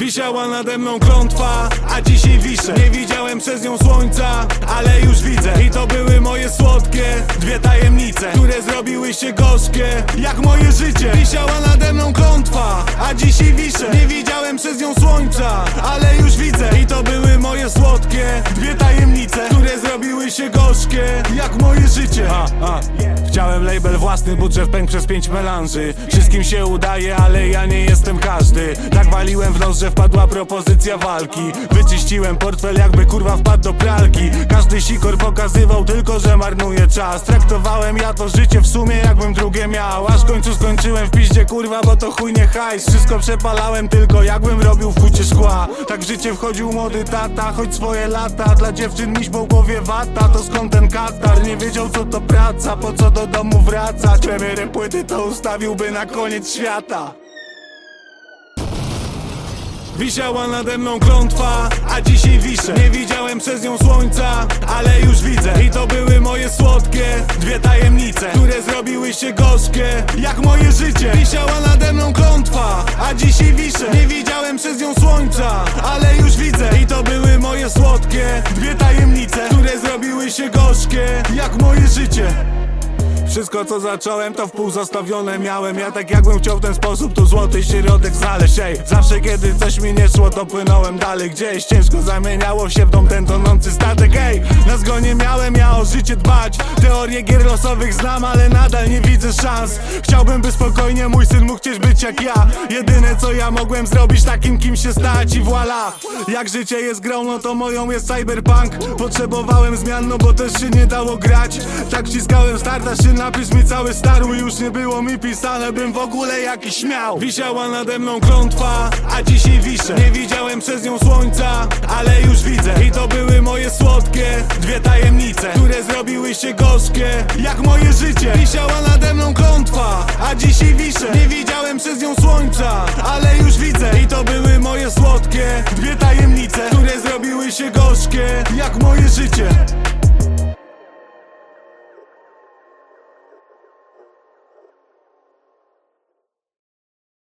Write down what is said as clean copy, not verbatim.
Wisiała nade mną klątwa, a dzisiaj wiszę. Nie widziałem przez nią słońca, ale już widzę. I to były moje słodkie dwie tajemnice, które zrobiły się gorzkie jak moje życie. Wisiała nade mną klątwa, a dzisiaj wiszę. Nie widziałem przez nią słońca, ale już widzę. I to były moje słodkie dwie tajemnice, które zrobiły się gorzkie jak moje życie. Chciałem label własny, budżet pękł przez 5 melanży. Wszystkim się udaje, ale ja nie jestem każdy. Tak waliłem w nos, że wpadła propozycja walki. Wyczyściłem portfel, jakby kurwa wpadł do pralki. Każdy sikor pokazywał tylko, że marnuje czas. Traktowałem ja to życie w sumie jakbym drugie miał. Aż w końcu skończyłem w piździe kurwa, bo to chuj nie hajs. Wszystko przepalałem tylko jakbym robił w hucie szkła. Tak w życie wchodził młody tata, choć swoje lata. Dla dziewczyn miś po głowie wata, to skąd ten katar? Nie wiedział co to praca, po co do domu wracać. Premierę płyty to ustawiłby na koniec świata. Wisiała nade mną klątwa, a dzisiaj wiszę. Nie widziałem przez nią słońca, ale już widzę. I to były moje słodkie dwie tajemnice, które zrobiły się gorzkie jak moje życie. Wisiała nade mną klątwa, a dzisiaj wiszę. Nie widziałem przez nią słońca, ale już widzę. I to były moje słodkie dwie tajemnice, które zrobiły się gorzkie jak moje życie. Wszystko co zacząłem to wpół zostawione miałem. Ja tak jakbym chciał w ten sposób tu złoty środek znaleźć. Zawsze kiedy coś mi nie szło to płynąłem dalej gdzieś. Ciężko zamieniało się w dom ten tonący statek. Na zgonie miałem ja o życie dbać. Teorie gier losowych znam, ale nadal nie widzę szans. Chciałbym by spokojnie mój syn mógł chcieć być jak ja. Jedyne co ja mogłem zrobić takim kim się stać i voila. Jak życie jest grą, no to moją jest cyberpunk. Potrzebowałem zmian, no bo też się nie dało grać. Tak wciskałem starta się napisz mi cały starły, już nie było mi pisane, bym w ogóle jakiś śmiał. Wisiała nade mną klątwa, a dzisiaj wiszę. Nie widziałem przez nią słońca, ale już widzę. I to były moje słodkie dwie tajemnice, które zrobiły się gorzkie jak moje życie. Wisiała nade mną klątwa, a dzisiaj wiszę. Nie widziałem przez nią słońca, ale już widzę. I to były moje słodkie dwie tajemnice, które zrobiły się gorzkie jak moje życie.